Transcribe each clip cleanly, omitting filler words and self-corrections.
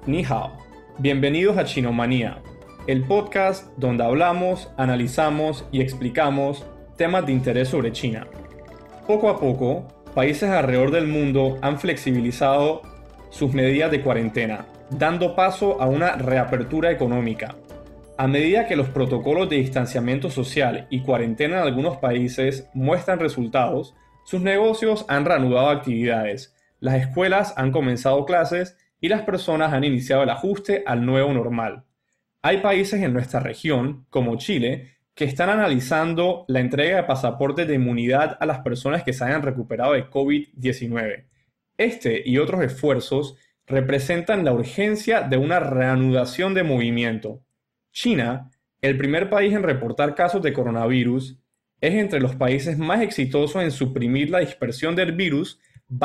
Ni hao. Bienvenidos a Chinomanía, el podcast donde hablamos, analizamos y explicamos temas de interés sobre China. Poco a poco, países alrededor del mundo han flexibilizado sus medidas de cuarentena, dando paso a una reapertura económica. A medida que los protocolos de distanciamiento social y cuarentena en algunos países muestran resultados, sus negocios han reanudado actividades, las escuelas han comenzado clases y las personas han iniciado el ajuste al nuevo normal. Hay países en nuestra región, como Chile, que están analizando la entrega de pasaportes de inmunidad a las personas que se hayan recuperado de COVID-19. Este y otros esfuerzos representan la urgencia de una reanudación de movimiento. China, el primer país en reportar casos de coronavirus, es entre los países más exitosos en suprimir la dispersión del virus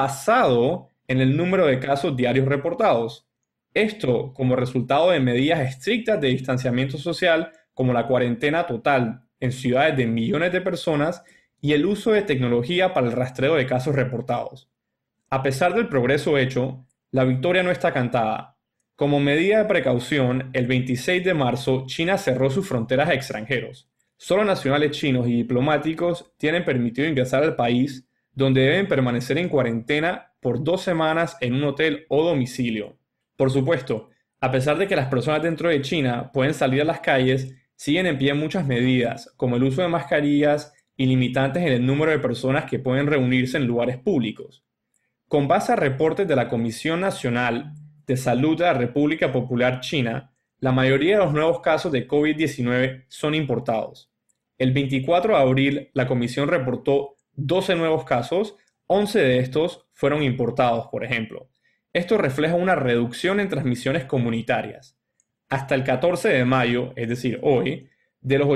basado en el número de casos diarios reportados. Esto como resultado de medidas estrictas de distanciamiento social como la cuarentena total en ciudades de millones de personas y el uso de tecnología para el rastreo de casos reportados. A pesar del progreso hecho, la victoria no está cantada. Como medida de precaución, el 26 de marzo China cerró sus fronteras a extranjeros. Solo nacionales chinos y diplomáticos tienen permitido ingresar al país, donde deben permanecer en cuarentena por 2 semanas en un hotel o domicilio. Por supuesto, a pesar de que las personas dentro de China pueden salir a las calles, siguen en pie muchas medidas, como el uso de mascarillas y limitantes en el número de personas que pueden reunirse en lugares públicos. Con base a reportes de la Comisión Nacional de Salud de la República Popular China, la mayoría de los nuevos casos de COVID-19 son importados. El 24 de abril, la comisión reportó 12 nuevos casos, 11 de estos fueron importados, por ejemplo. Esto refleja una reducción en transmisiones comunitarias. Hasta el 14 de mayo, es decir, hoy, de los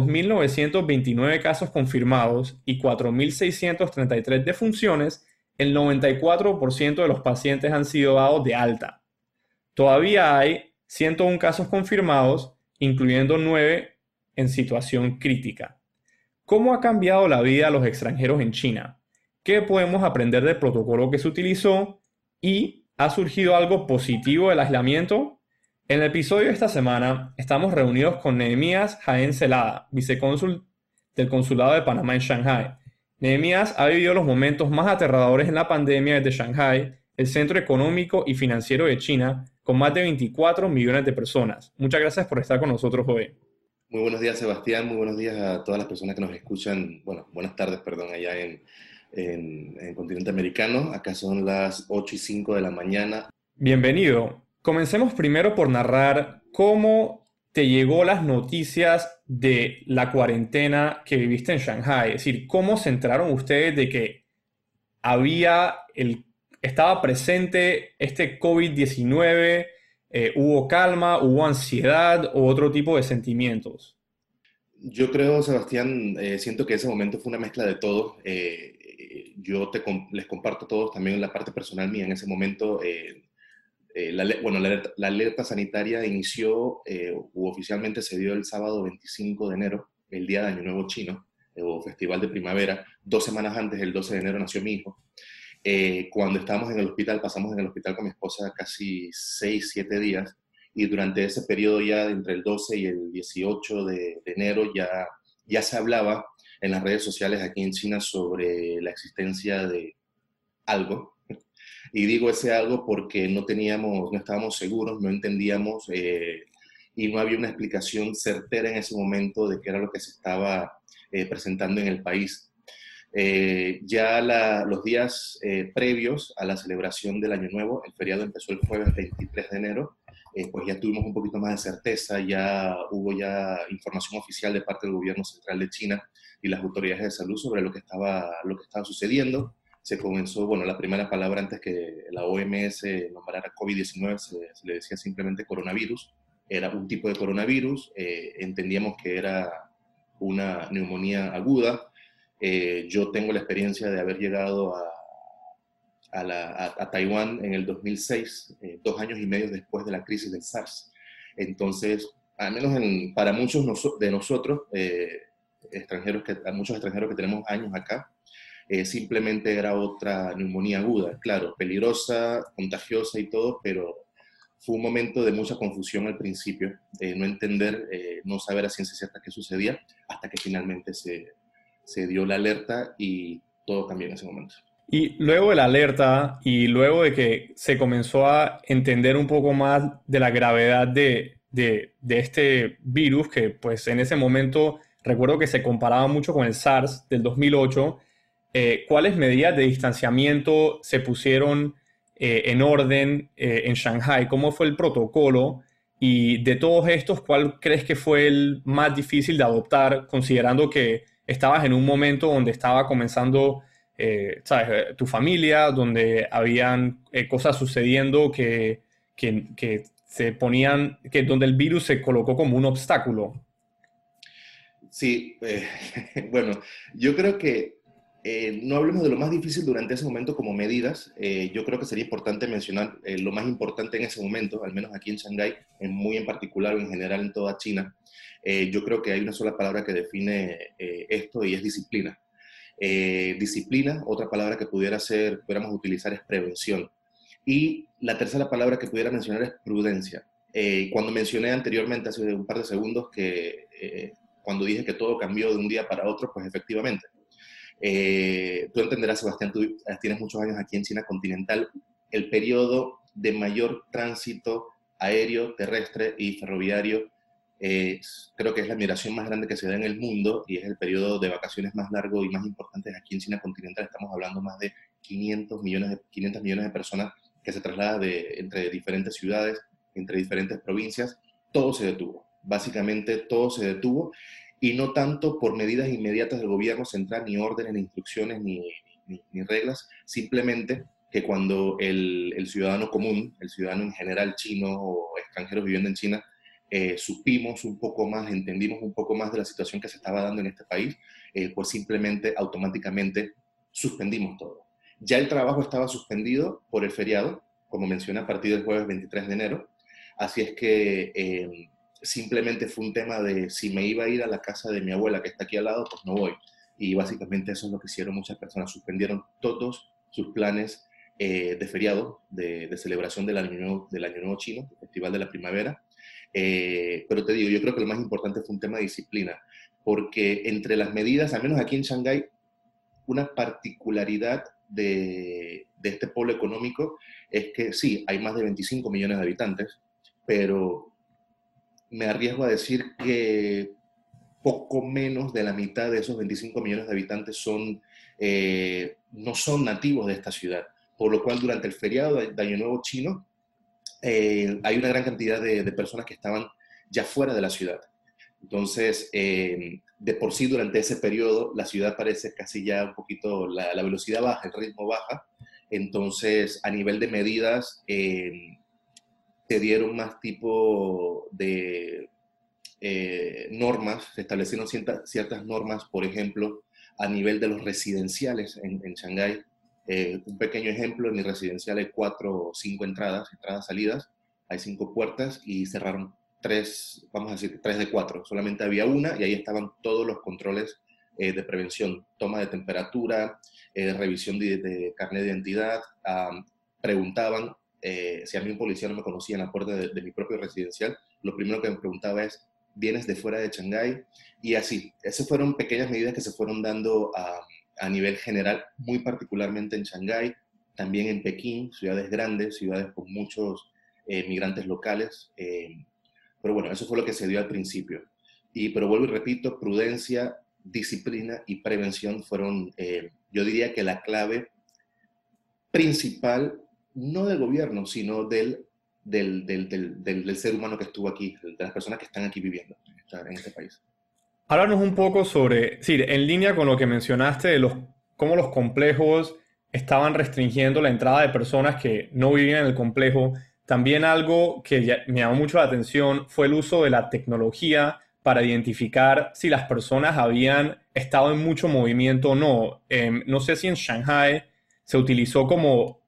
82.929 casos confirmados y 4.633 defunciones, el 94% de los pacientes han sido dados de alta. Todavía hay 101 casos confirmados, incluyendo 9 en situación crítica. ¿Cómo ha cambiado la vida de los extranjeros en China? ¿Qué podemos aprender del protocolo que se utilizó? ¿Y ha surgido algo positivo del aislamiento? En el episodio de esta semana estamos reunidos con Nehemías Jaén Celada, vicecónsul del Consulado de Panamá en Shanghái. Nehemías ha vivido los momentos más aterradores en la pandemia desde Shanghái, el centro económico y financiero de China, con más de 24 millones de personas. Muchas gracias por estar con nosotros hoy. Muy buenos días, Sebastián. Muy buenos días a todas las personas que nos escuchan. Bueno, buenas tardes, perdón, allá en continente americano. Acá son las 8:05 de la mañana. Bienvenido. Comencemos primero por narrar cómo te llegó las noticias de la cuarentena que viviste en Shanghái. Es decir, cómo se enteraron ustedes de que estaba presente este COVID-19, hubo calma, hubo ansiedad o otro tipo de sentimientos. Yo creo, Sebastián, siento que ese momento fue una mezcla de todo. Les comparto a todos también la parte personal mía. En ese momento, la alerta sanitaria inició u oficialmente se dio el sábado 25 de enero, el día de Año Nuevo Chino, o Festival de Primavera. 2 semanas antes, el 12 de enero, nació mi hijo. Cuando estábamos en el hospital, pasamos en el hospital con mi esposa casi 6, 7 días, y durante ese periodo ya entre el 12 y el 18 de enero ya se hablaba en las redes sociales aquí en China sobre la existencia de algo. Y digo ese algo porque no estábamos seguros, no entendíamos y no había una explicación certera en ese momento de qué era lo que se estaba presentando en el país. Los días previos a la celebración del Año Nuevo, el feriado empezó el jueves 23 de enero, pues ya tuvimos un poquito más de certeza, ya hubo ya información oficial de parte del gobierno central de China y las autoridades de salud sobre lo que estaba sucediendo. Se comenzó, bueno, la primera palabra antes que la OMS nombrara COVID-19 se le decía simplemente coronavirus. Era un tipo de coronavirus, entendíamos que era una neumonía aguda. Yo tengo la experiencia de haber llegado a Taiwán en el 2006, 2 años y medio después de la crisis del SARS. Entonces, al menos para muchos de nosotros, muchos extranjeros que tenemos años acá, simplemente era otra neumonía aguda, claro, peligrosa, contagiosa y todo, pero Fue un momento de mucha confusión al principio, de no entender, no saber a ciencia cierta qué sucedía, hasta que finalmente se dio la alerta y todo cambió en ese momento. Y luego de la alerta y luego de que se comenzó a entender un poco más de la gravedad de este virus, que pues en ese momento recuerdo que se comparaba mucho con el SARS del 2008, ¿cuáles medidas de distanciamiento se pusieron en orden en Shanghái? ¿Cómo fue el protocolo? Y de todos estos, ¿cuál crees que fue el más difícil de adoptar, considerando que estabas en un momento donde estaba comenzando ¿sabes? Tu familia, donde habían cosas sucediendo que se ponían, que donde el virus se colocó como un obstáculo? Sí, bueno, yo creo que no hablemos de lo más difícil durante ese momento como medidas. Yo creo que sería importante mencionar lo más importante en ese momento, al menos aquí en Shanghái, muy en particular o en general en toda China. Yo creo que hay una sola palabra que define esto y es disciplina. Disciplina, otra palabra que pudiéramos utilizar es prevención. Y la tercera palabra que pudiera mencionar es prudencia. Cuando mencioné anteriormente, hace un par de segundos, que cuando dije que todo cambió de un día para otro, pues efectivamente. Tú entenderás, Sebastián, tú tienes muchos años aquí en China continental, el periodo de mayor tránsito aéreo, terrestre y ferroviario creo que es la migración más grande que se da en el mundo y es el periodo de vacaciones más largo y más importante aquí en China continental. Estamos hablando más de 500 millones de personas que se trasladan entre diferentes ciudades, entre diferentes provincias. Todo se detuvo, básicamente todo se detuvo y no tanto por medidas inmediatas del gobierno central, ni órdenes, ni instrucciones, ni reglas, simplemente que cuando el ciudadano común, el ciudadano en general chino o extranjeros viviendo en China, supimos un poco más, entendimos un poco más de la situación que se estaba dando en este país, pues simplemente automáticamente suspendimos todo. Ya el trabajo estaba suspendido por el feriado, como mencioné, a partir del jueves 23 de enero, así es que simplemente fue un tema de si me iba a ir a la casa de mi abuela que está aquí al lado, pues no voy. Y básicamente eso es lo que hicieron muchas personas, suspendieron todos sus planes de feriado, de celebración del Año Nuevo Chino, el Festival de la Primavera. Pero te digo, yo creo que lo más importante fue un tema de disciplina, porque entre las medidas, al menos aquí en Shanghái, una particularidad de este polo económico es que sí, hay más de 25 millones de habitantes, pero me arriesgo a decir que poco menos de la mitad de esos 25 millones de habitantes no son nativos de esta ciudad, por lo cual durante el feriado de Año Nuevo Chino, hay una gran cantidad de personas que estaban ya fuera de la ciudad. Entonces, de por sí, durante ese periodo, la ciudad parece casi ya un poquito, la velocidad baja, el ritmo baja. Entonces, a nivel de medidas, se dieron más tipo de normas, se establecieron ciertas normas, por ejemplo, a nivel de los residenciales en Shanghái. Un pequeño ejemplo, en mi residencial hay 4 o 5 entradas, salidas, hay 5 puertas y cerraron 3, vamos a decir 3 de 4, solamente había una y ahí estaban todos los controles de prevención, toma de temperatura, revisión de carnet de identidad, preguntaban si a mí un policía no me conocía en la puerta de mi propio residencial, lo primero que me preguntaba es, ¿vienes de fuera de Shanghái? Y así, esas fueron pequeñas medidas que se fueron dando a nivel general, muy particularmente en Shanghái, también en Pekín, ciudades grandes, ciudades con muchos migrantes locales. Pero bueno, eso fue lo que se dio al principio. Pero vuelvo y repito, prudencia, disciplina y prevención fueron, yo diría que la clave principal, no del gobierno, sino del ser humano que estuvo aquí, de las personas que están aquí viviendo en este país. Háblanos un poco sobre, sí, en línea con lo que mencionaste de cómo los complejos estaban restringiendo la entrada de personas que no vivían en el complejo. También algo que me llamó mucho la atención fue el uso de la tecnología para identificar si las personas habían estado en mucho movimiento o no. No sé si en Shanghái se utilizó como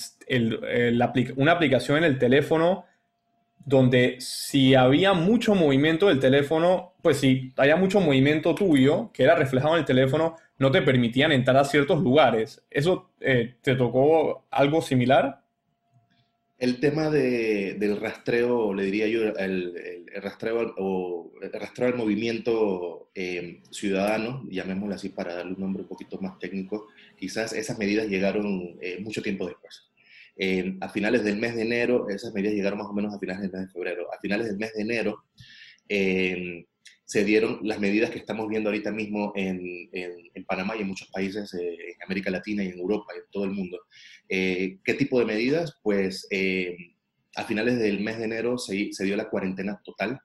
una aplicación en el teléfono donde si había mucho movimiento del teléfono, pues si había mucho movimiento tuyo, que era reflejado en el teléfono, no te permitían entrar a ciertos lugares. ¿Eso te tocó algo similar? El tema del rastreo, le diría yo, el rastreo o el rastreo del movimiento ciudadano, llamémoslo así para darle un nombre un poquito más técnico, quizás esas medidas llegaron mucho tiempo después. A finales del mes de enero, esas medidas llegaron más o menos a finales del mes de febrero. A finales del mes de enero eh, se dieron las medidas que estamos viendo ahorita mismo en Panamá y en muchos países en América Latina y en Europa y en todo el mundo. ¿Qué tipo de medidas? Pues a finales del mes de enero se dio la cuarentena total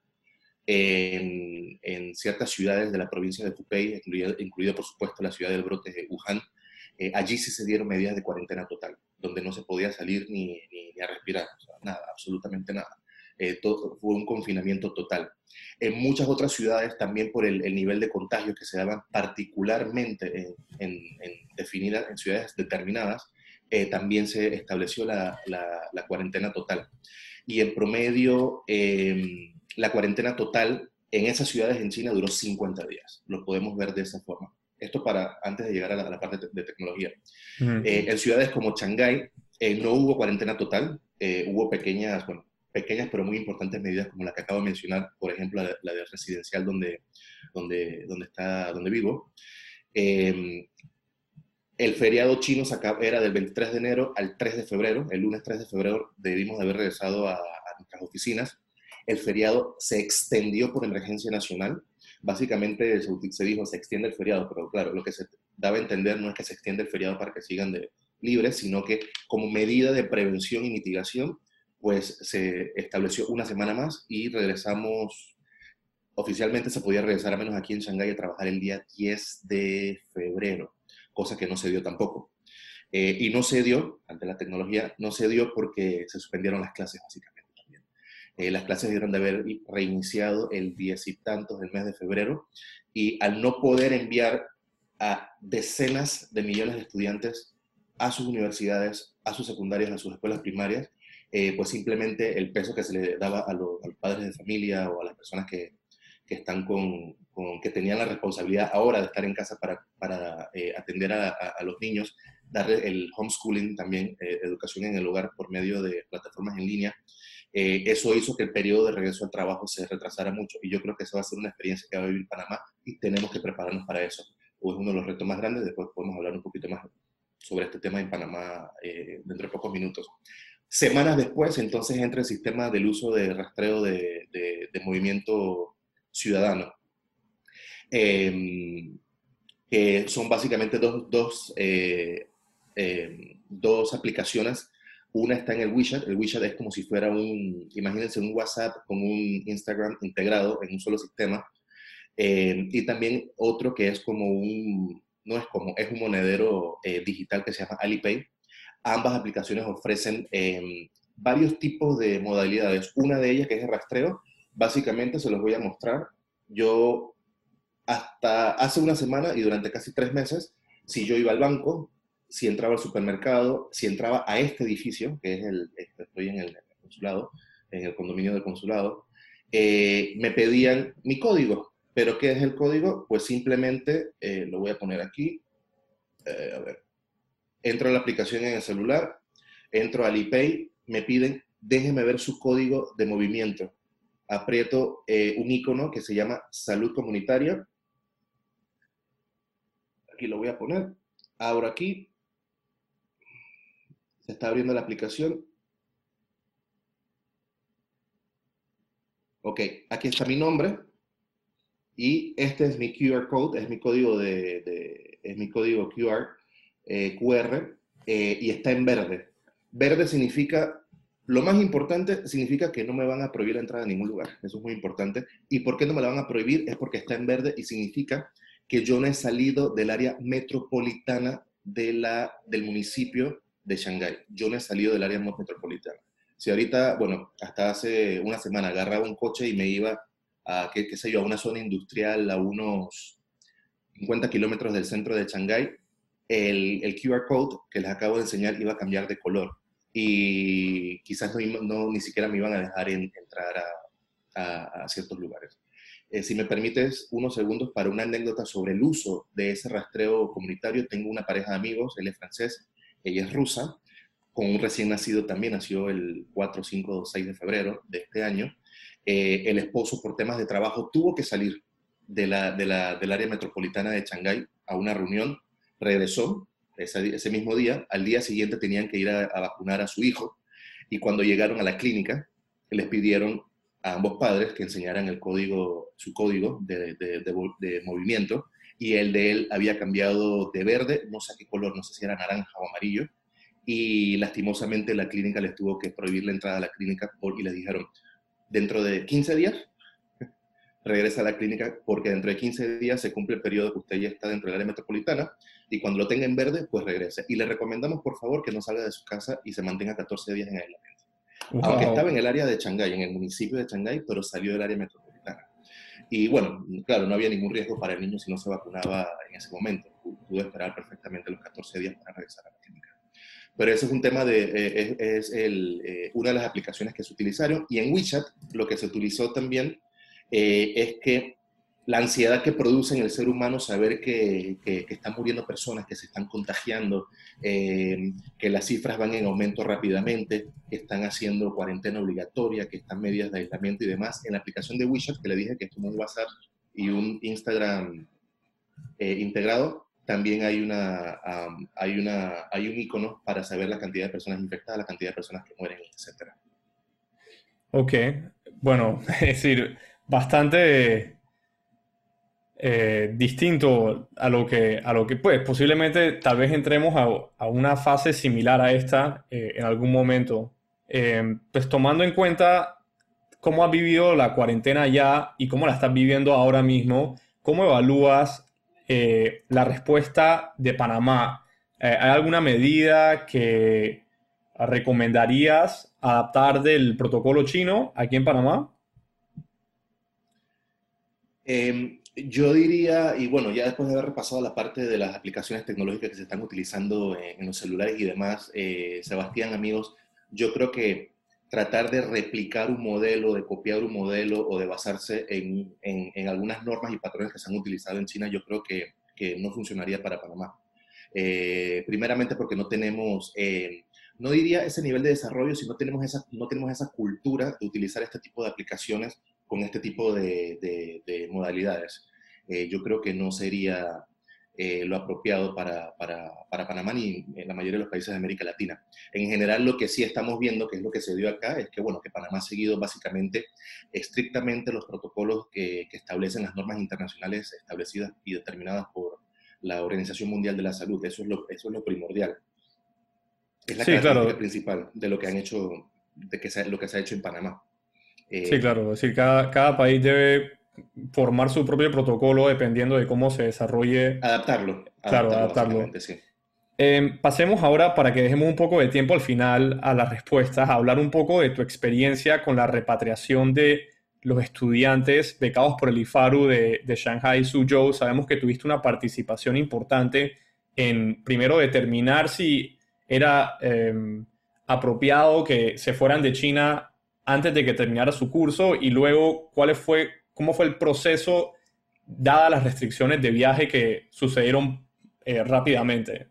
en ciertas ciudades de la provincia de Hubei, incluido por supuesto la ciudad del brote de Wuhan. Allí sí se dieron medidas de cuarentena total, donde no se podía salir ni a respirar, o sea, nada, absolutamente nada. Fue un confinamiento total. En muchas otras ciudades también por el nivel de contagios que se daban particularmente definidas en ciudades determinadas, también se estableció la cuarentena total. Y en promedio, la cuarentena total en esas ciudades en China duró 50 días. Lo podemos ver de esa forma. Esto para antes de llegar a la parte de tecnología. En ciudades como Shanghái no hubo cuarentena total, hubo pequeñas pero muy importantes medidas como la que acabo de mencionar, por ejemplo, la de residencial donde vivo. El feriado chino era del 23 de enero al 3 de febrero. El lunes 3 de febrero debimos de haber regresado a nuestras oficinas. El feriado se extendió por emergencia nacional. Básicamente se dijo, se extiende el feriado, pero claro, lo que se daba a entender no es que se extiende el feriado para que sigan libres, sino que como medida de prevención y mitigación, pues se estableció una semana más y regresamos, oficialmente se podía regresar a menos aquí en Shanghái a trabajar el día 10 de febrero, cosa que no se dio tampoco. Y no se dio, ante la tecnología, no se dio porque se suspendieron las clases básicamente también. Las clases debieron de haber reiniciado el 10 y tantos del mes de febrero y al no poder enviar a decenas de millones de estudiantes a sus universidades, a sus secundarias, a sus escuelas primarias, pues simplemente el peso que se le daba a los padres de familia o a las personas están que tenían la responsabilidad ahora de estar en casa para atender a los niños, darle el homeschooling también, educación en el hogar por medio de plataformas en línea. Eso hizo que el periodo de regreso al trabajo se retrasara mucho y yo creo que esa va a ser una experiencia que va a vivir Panamá y tenemos que prepararnos para eso. Es uno de los retos más grandes, después podemos hablar un poquito más sobre este tema en Panamá dentro de pocos minutos. Semanas después, entonces, entra el sistema del uso de rastreo de movimiento ciudadano, que son básicamente dos aplicaciones. Una está en el WeChat. El WeChat es como si fuera imagínense un WhatsApp con un Instagram integrado en un solo sistema. Y también otro que es es un monedero digital que se llama Alipay. Ambas aplicaciones ofrecen varios tipos de modalidades. Una de ellas, que es el rastreo, básicamente se los voy a mostrar. Yo hasta hace una semana y durante casi 3 meses, si yo iba al banco, si entraba al supermercado, si entraba a este edificio, que es estoy en el consulado, en el condominio del consulado, me pedían mi código. ¿Pero qué es el código? Pues simplemente lo voy a poner aquí. A ver, entro a la aplicación en el celular, entro al ePay, me piden, déjeme ver su código de movimiento. Aprieto un icono que se llama Salud Comunitaria. Aquí lo voy a poner. Abro aquí. Se está abriendo la aplicación. Ok, aquí está mi nombre. Y este es mi QR code, es mi código es mi código QR, y está en verde. Verde significa, lo más importante, significa que no me van a prohibir la entrada a ningún lugar. Eso es muy importante. ¿Y por qué no me la van a prohibir? Es porque está en verde y significa que yo no he salido del área metropolitana del municipio de Shanghái. Yo no he salido del área metropolitana. Si ahorita, bueno, hasta hace una semana agarraba un coche y me iba a, qué sé yo, a una zona industrial a unos 50 kilómetros del centro de Shanghái, el QR code que les acabo de enseñar iba a cambiar de color y quizás ni siquiera me iban a dejar entrar a ciertos lugares. Si me permites unos segundos para una anécdota sobre el uso de ese rastreo comunitario, tengo una pareja de amigos, él es francés, ella es rusa, con un recién nacido también, nació el 4, 5, 6 de febrero de este año. El esposo, por temas de trabajo, tuvo que salir del área metropolitana de Shanghái a una reunión, regresó ese mismo día, al día siguiente tenían que ir a vacunar a su hijo, y cuando llegaron a la clínica, les pidieron a ambos padres que enseñaran su código de movimiento, y el de él había cambiado de verde, no sé a qué color, no sé si era naranja o amarillo, y lastimosamente la clínica les tuvo que prohibir la entrada a la clínica y les dijeron, dentro de 15 días regresa a la clínica, porque dentro de 15 días se cumple el periodo que usted ya está dentro del área metropolitana, y cuando lo tenga en verde, pues regrese. Y le recomendamos, por favor, que no salga de su casa y se mantenga 14 días en aislamiento. Aunque estaba Wow. en el área de Shanghái, en el municipio de Shanghái, pero salió del área metropolitana. Y bueno, claro, no había ningún riesgo para el niño si no se vacunaba en ese momento. Pudo esperar perfectamente los 14 días para regresar a la clínica. Pero ese es un tema una de las aplicaciones que se utilizaron. Y en WeChat lo que se utilizó también es que la ansiedad que produce en el ser humano saber que están muriendo personas, que se están contagiando, que las cifras van en aumento rápidamente, que están haciendo cuarentena obligatoria, que están medidas de aislamiento y demás. En la aplicación de WeChat, que le dije que es como un WhatsApp y un Instagram integrado, también hay un icono para saber la cantidad de personas infectadas, la cantidad de personas que mueren, etcétera. Ok, bueno, es decir, bastante distinto a lo que, pues, posiblemente tal vez entremos a una fase similar a esta en algún momento. Pues tomando en cuenta cómo has vivido la cuarentena ya y cómo la estás viviendo ahora mismo, ¿cómo evalúas la respuesta de Panamá? ¿Hay alguna medida que recomendarías adaptar del protocolo chino aquí en Panamá? Yo diría, y bueno, ya después de haber repasado la parte de las aplicaciones tecnológicas que se están utilizando en los celulares y demás, Sebastián, amigos, yo creo que tratar de replicar un modelo, de copiar un modelo o de basarse en algunas normas y patrones que se han utilizado en China, yo creo que no funcionaría para Panamá. Primeramente porque no tenemos, no diría ese nivel de desarrollo, sino no tenemos esa cultura de utilizar este tipo de aplicaciones con este tipo de modalidades. Yo creo que no sería lo apropiado para Panamá ni en la mayoría de los países de América Latina. En general, lo que sí estamos viendo, que es lo que se dio acá, es que, bueno, que Panamá ha seguido básicamente estrictamente los protocolos que establecen las normas internacionales establecidas y determinadas por la Organización Mundial de la Salud. Eso es lo primordial. Es la Sí, característica claro, principal de lo que han hecho, lo que se ha hecho en Panamá. sí, Eh, claro. Es decir, cada país debe formar su propio protocolo dependiendo de cómo se desarrolle, claro, adaptarlo adaptarlo. básicamente, sí. Pasemos ahora, para que dejemos un poco de tiempo al final a las respuestas, a hablar un poco de tu experiencia con la repatriación de los estudiantes becados por el IFARU de Shanghai Suzhou. Sabemos que tuviste una participación importante en primero determinar si era apropiado que se fueran de China antes de que terminara su curso y luego cómo fue el proceso dadas las restricciones de viaje que sucedieron rápidamente.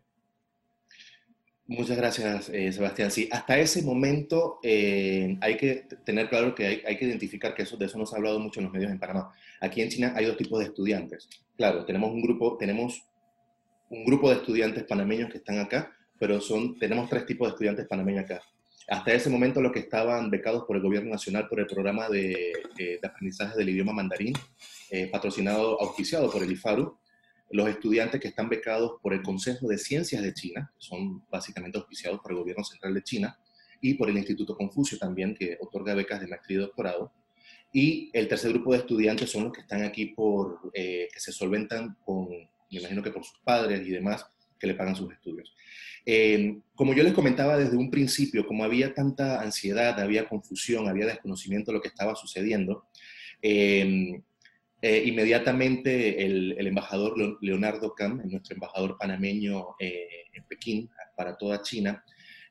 Muchas gracias, Sebastián. Sí, hasta ese momento hay que tener claro que hay que identificar que de eso no se ha hablado mucho en los medios en Panamá. Aquí en China hay dos tipos de estudiantes. Claro, tenemos un grupo de estudiantes panameños que están acá, pero tenemos tres tipos de estudiantes panameños acá. Hasta ese momento los que estaban becados por el gobierno nacional por el programa de aprendizaje del idioma mandarín, patrocinado, auspiciado por el IFARU, los estudiantes que están becados por el Consejo de Ciencias de China, que son básicamente auspiciados por el gobierno central de China, y por el Instituto Confucio también, que otorga becas de maestría y doctorado. Y el tercer grupo de estudiantes son los que están aquí que se solventan me imagino que por sus padres y demás, que le pagan sus estudios. Como yo les comentaba desde un principio, como había tanta ansiedad, había confusión, había desconocimiento de lo que estaba sucediendo, eh, inmediatamente el embajador Leonardo Cam, nuestro embajador panameño en Pekín para toda China,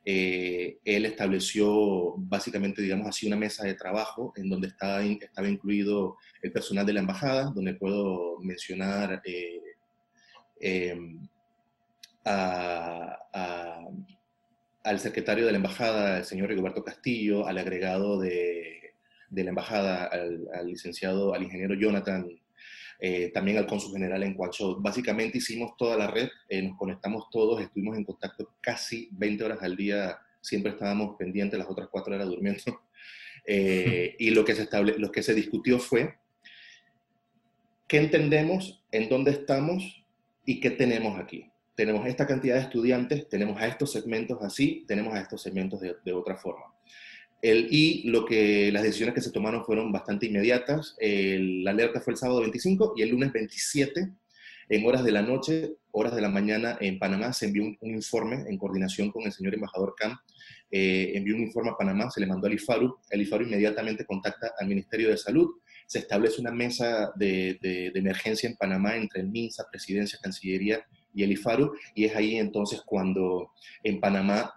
él estableció básicamente, digamos así, una mesa de trabajo en donde estaba incluido el personal de la embajada, donde puedo mencionar eh, a al secretario de la embajada, el señor Rigoberto Castillo, al agregado de la embajada, al licenciado, al ingeniero Jonathan, también al cónsul general en Guangzhou. Básicamente hicimos toda la red, nos conectamos todos, estuvimos en contacto casi 20 horas al día, siempre estábamos pendientes, las otras 4 horas durmiendo. Y lo que se discutió fue qué entendemos, en dónde estamos y qué tenemos aquí. Tenemos esta cantidad de estudiantes, tenemos a estos segmentos así, tenemos a estos segmentos de otra forma. Las decisiones que se tomaron fueron bastante inmediatas. La alerta fue el sábado 25 y el lunes 27, en horas de la noche, horas de la mañana en Panamá, se envió un informe en coordinación con el señor embajador Cam. Envió un informe a Panamá, se le mandó al IFARU. El IFARU inmediatamente contacta al Ministerio de Salud. Se establece una mesa de emergencia en Panamá entre el MINSA, Presidencia, Cancillería y el IFARU. Y es ahí entonces cuando en Panamá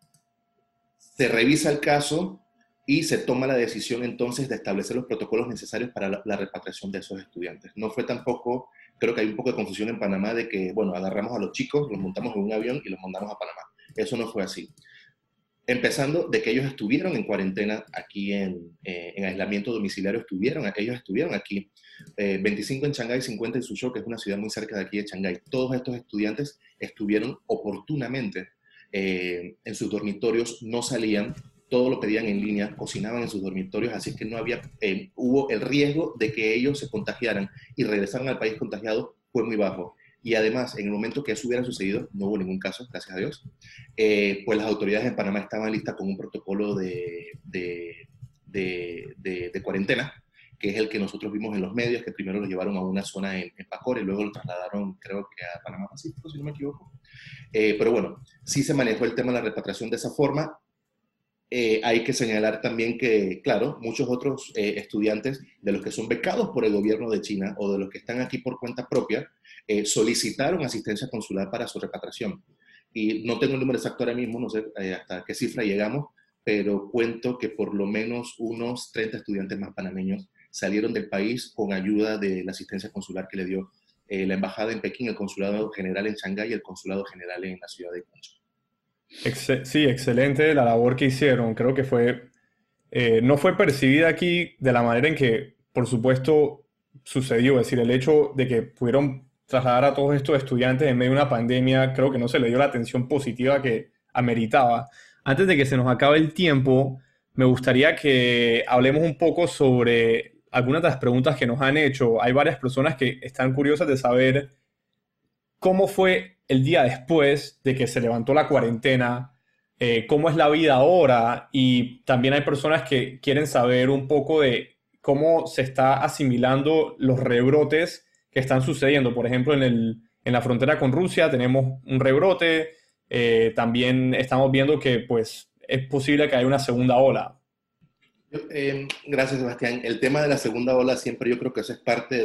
se revisa el caso y se toma la decisión entonces de establecer los protocolos necesarios para la repatriación de esos estudiantes. No fue tampoco, creo que hay un poco de confusión en Panamá de que, bueno, agarramos a los chicos, los montamos en un avión y los mandamos a Panamá. Eso no fue así. Empezando de que ellos estuvieron en cuarentena aquí en aislamiento domiciliario, ellos estuvieron aquí. 25 en Shanghái, 50 en Suzhou, que es una ciudad muy cerca de aquí de Shanghái. Todos estos estudiantes estuvieron oportunamente en sus dormitorios, no salían, todo lo pedían en línea, cocinaban en sus dormitorios, así que no había, hubo el riesgo de que ellos se contagiaran y regresaran al país contagiado fue muy bajo. Y además, en el momento que eso hubiera sucedido, no hubo ningún caso, gracias a Dios, pues las autoridades en Panamá estaban listas con un protocolo de cuarentena, que es el que nosotros vimos en los medios, que primero los llevaron a una zona en Pacora y luego lo trasladaron, creo que a Panamá Pacífico, si no me equivoco. Pero bueno, sí se manejó el tema de la repatriación de esa forma. Hay que señalar también que, claro, muchos otros estudiantes de los que son becados por el gobierno de China o de los que están aquí por cuenta propia, solicitaron asistencia consular para su repatriación. Y no tengo el número exacto ahora mismo, no sé hasta qué cifra llegamos, pero cuento que por lo menos unos 30 estudiantes más panameños salieron del país con ayuda de la asistencia consular que le dio la embajada en Pekín, el consulado general en Shanghái y el consulado general en la ciudad de Guangzhou. Sí, excelente la labor que hicieron. Creo que no fue percibida aquí de la manera en que, por supuesto, sucedió. Es decir, el hecho de que pudieron trasladar a todos estos estudiantes en medio de una pandemia, creo que no se le dio la atención positiva que ameritaba. Antes de que se nos acabe el tiempo, me gustaría que hablemos un poco sobre algunas de las preguntas que nos han hecho. Hay varias personas que están curiosas de saber cómo fue el día después de que se levantó la cuarentena, cómo es la vida ahora, y también hay personas que quieren saber un poco de cómo se está asimilando los rebrotes que están sucediendo. Por ejemplo, en la frontera con Rusia tenemos un rebrote, también estamos viendo que pues, es posible que haya una segunda ola. Gracias, Sebastián. El tema de la segunda ola siempre yo creo que eso es parte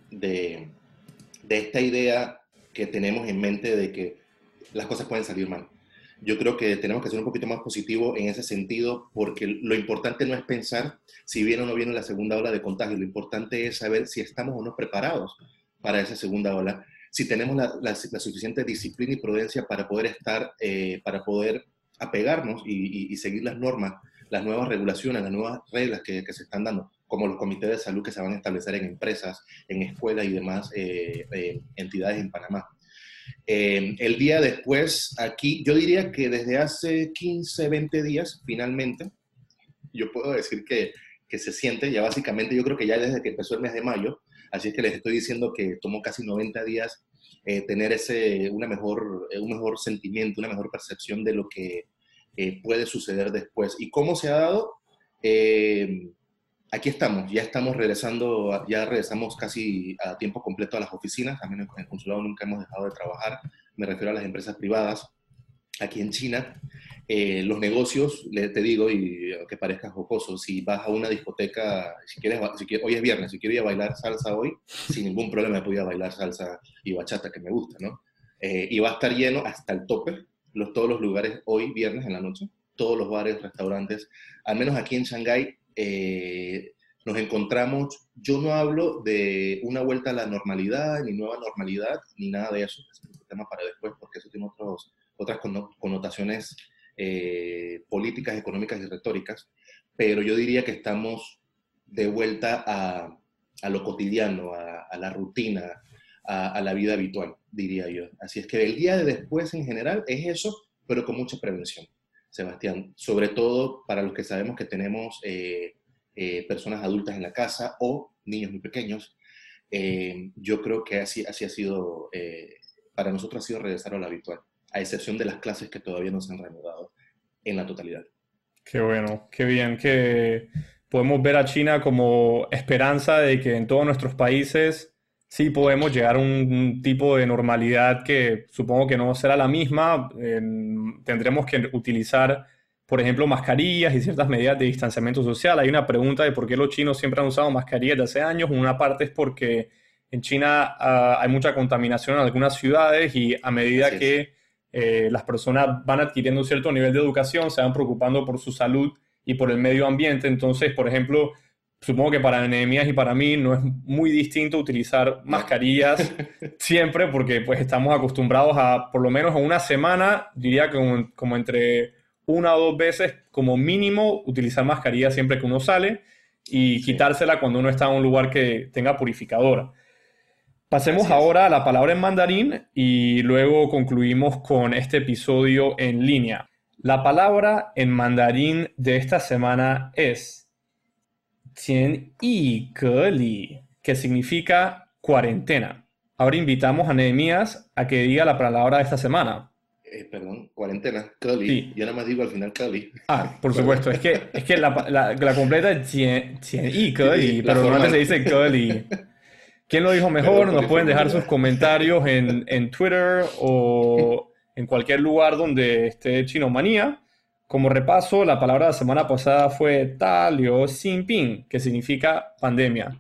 de esta idea que tenemos en mente de que las cosas pueden salir mal. Yo creo que tenemos que ser un poquito más positivos en ese sentido, porque lo importante no es pensar si viene o no viene la segunda ola de contagio, lo importante es saber si estamos o no preparados para esa segunda ola, si tenemos la suficiente disciplina y prudencia para poder para poder apegarnos y seguir las normas, las nuevas regulaciones, las nuevas reglas que se están dando, como los comités de salud que se van a establecer en empresas, en escuelas y demás entidades en Panamá. El día después, aquí, yo diría que desde hace 15, 20 días, finalmente, yo puedo decir que se siente, ya básicamente, yo creo que ya desde que empezó el mes de mayo, así es que les estoy diciendo que tomó casi 90 días tener un mejor sentimiento, una mejor percepción de lo que puede suceder después. ¿Y cómo se ha dado? Aquí estamos, ya regresamos casi a tiempo completo a las oficinas, también en el consulado nunca hemos dejado de trabajar, me refiero a las empresas privadas. Aquí en China, los negocios, te digo, y aunque parezca jocoso, si vas a una discoteca, hoy es viernes, si quiero ir a bailar salsa hoy, sin ningún problema me podía bailar salsa y bachata, que me gusta, ¿no? Y va a estar lleno hasta el tope, todos los lugares hoy, viernes en la noche, todos los bares, restaurantes, al menos aquí en Shanghái, nos encontramos, yo no hablo de una vuelta a la normalidad, ni nueva normalidad, ni nada de eso, es un tema para después, porque eso tiene otras connotaciones políticas, económicas y retóricas, pero yo diría que estamos de vuelta a lo cotidiano, a la rutina, a la vida habitual, diría yo. Así es que el día de después en general es eso, pero con mucha prevención, Sebastián. Sobre todo para los que sabemos que tenemos personas adultas en la casa o niños muy pequeños. Yo creo que así ha sido, para nosotros ha sido regresar a lo habitual, a excepción de las clases que todavía no se han reanudado en la totalidad. Qué bueno, qué bien que podemos ver a China como esperanza de que en todos nuestros países sí podemos llegar a un tipo de normalidad que supongo que no será la misma. Tendremos que utilizar, por ejemplo, mascarillas y ciertas medidas de distanciamiento social. Hay una pregunta de por qué los chinos siempre han usado mascarillas de hace años. Una parte es porque en China hay mucha contaminación en algunas ciudades y a medida Así es. que las personas van adquiriendo un cierto nivel de educación, se van preocupando por su salud y por el medio ambiente. Entonces, por ejemplo, supongo que para Nehemías y para mí no es muy distinto utilizar No. mascarillas siempre porque pues estamos acostumbrados a, por lo menos en una semana, diría que como entre una o dos veces como mínimo, utilizar mascarilla siempre que uno sale y Sí, quitársela cuando uno está en un lugar que tenga purificadora. Pasemos así es. ahora a la palabra en mandarín y luego concluimos con este episodio en línea. La palabra en mandarín de esta semana es Tian Yi Ge Li, que significa cuarentena. Ahora invitamos a Nehemías a que diga la palabra de esta semana. Perdón, cuarentena, Cali. Sí. Yo nada más digo al final Cali. Ah, por Perdón. supuesto. Es que la completa es Tian Yi Ge Y Li, la pero normalmente se formal. dice Ge Li. ¿Quién lo dijo Perdón mejor? por Nos la pueden dejar sus informalidad. comentarios en Twitter o en cualquier lugar donde esté Chinomanía. Como repaso, la palabra de la semana pasada fue Ta Liu Xin Ping, que significa pandemia.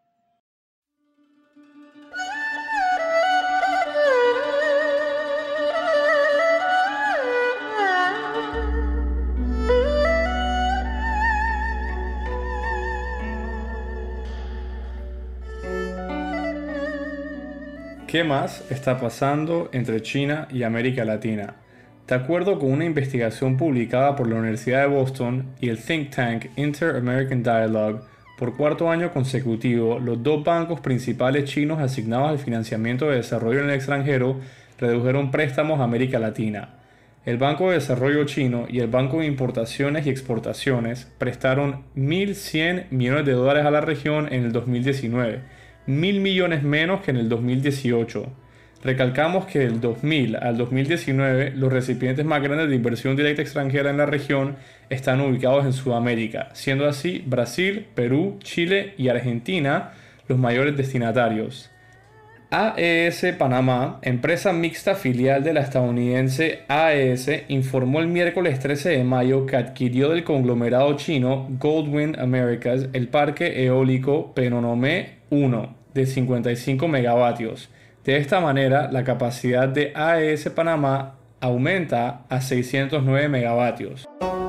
¿Qué más está pasando entre China y América Latina? De acuerdo con una investigación publicada por la Universidad de Boston y el think tank Inter-American Dialogue, por cuarto año consecutivo, los dos bancos principales chinos asignados al financiamiento de desarrollo en el extranjero redujeron préstamos a América Latina. El Banco de Desarrollo Chino y el Banco de Importaciones y Exportaciones prestaron 1.100 millones de dólares a la región en el 2019, 1.000 millones menos que en el 2018. Recalcamos que del 2000 al 2019 los recipientes más grandes de inversión directa extranjera en la región están ubicados en Sudamérica, siendo así Brasil, Perú, Chile y Argentina los mayores destinatarios. AES Panamá, empresa mixta filial de la estadounidense AES, informó el miércoles 13 de mayo que adquirió del conglomerado chino Goldwind Americas el parque eólico Penonomé 1 de 55 megavatios. De esta manera, la capacidad de AES Panamá aumenta a 609 megavatios.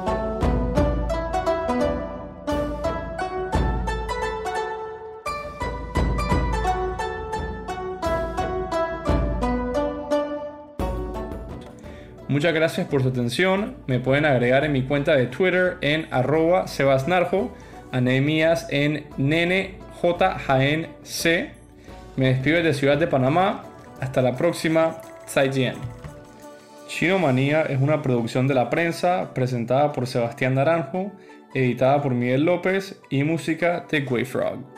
Muchas gracias por su atención. Me pueden agregar en mi cuenta de Twitter en @sebasnarjo, a Nehemías en nenejnc. Me despido desde Ciudad de Panamá. Hasta la próxima. Zaijian. Chinomanía es una producción de La Prensa, presentada por Sebastián Naranjo, editada por Miguel López y música de Wayfrog.